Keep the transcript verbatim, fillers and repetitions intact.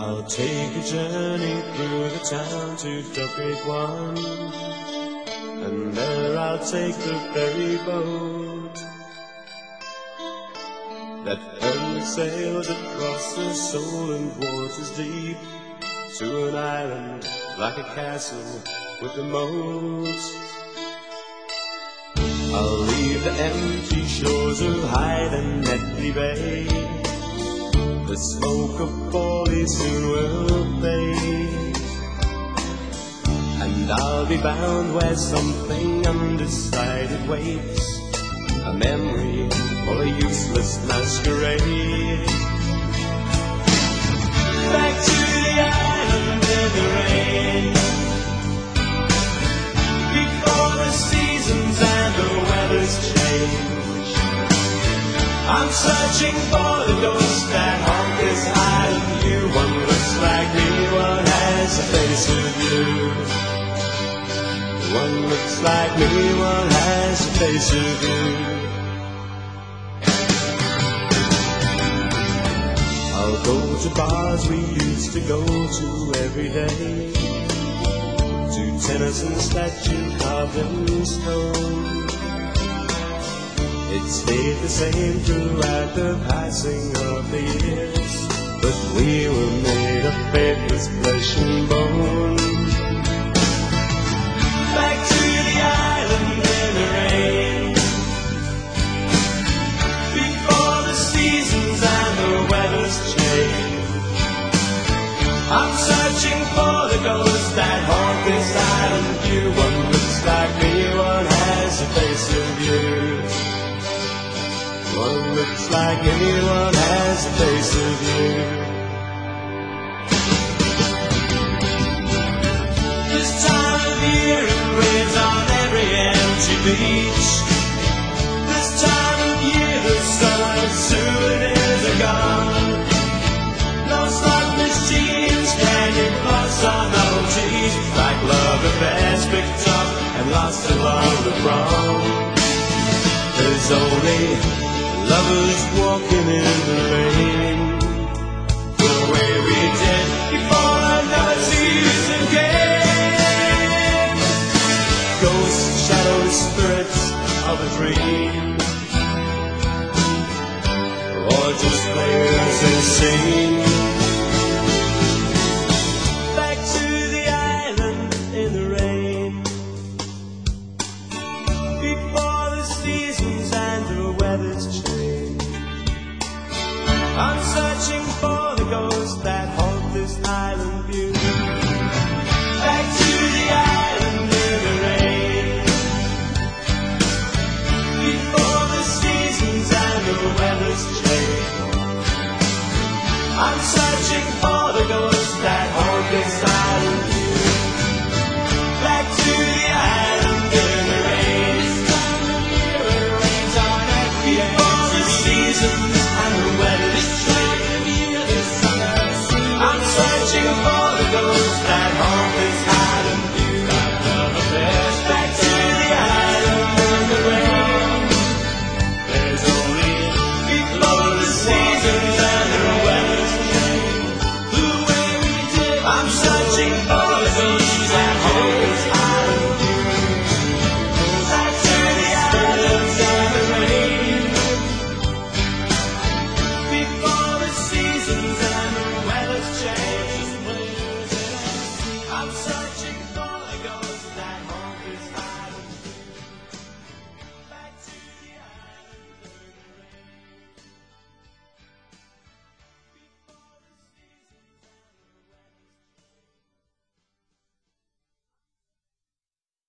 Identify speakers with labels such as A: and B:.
A: I'll take a journey through the town to Duck Creek One, and there I'll take the ferry boat that firmly sails across the sullen waters deep to an island like a castle with a moat. I'll leave the empty shores of Hyde and Netley Bay. The smoke of Bawley soon will fade, and I'll be bound where something undecided waits, a memory or a useless masquerade. Back to the island in the rain, before the seasons and the weather's change. I'm searching for the ghost that haunt this island view. One looks like me, one has a face of you. One looks like me, one has a face of you. I'll go to bars we used to go to every day, to Tennyson statue carved in stone. It stayed the same throughout the passing of the years, but we were made of faithless flesh and bone. Back to the island in the rain, before the seasons and the weather's change. I'm searching for the ghosts that haunt this island view. One looks like me, one has a face of you. One looks like anyone has a face of you. This time of year it rains on every empty beach. This time of year the summer souvenirs are gone. No spotless jeans, candy floss or novelties, like love affairs picked up and lost along the prom. There's only lovers walking in the rain, the way we did before another season came. Ghosts, shadows, spirits of a dream, or just players insane. Back to the island in the rain, before the seasons and the weather's changed. I'm searching for the ghosts that haunt this island view. Back to the island in the rain, before the seasons and the weather's change. I'm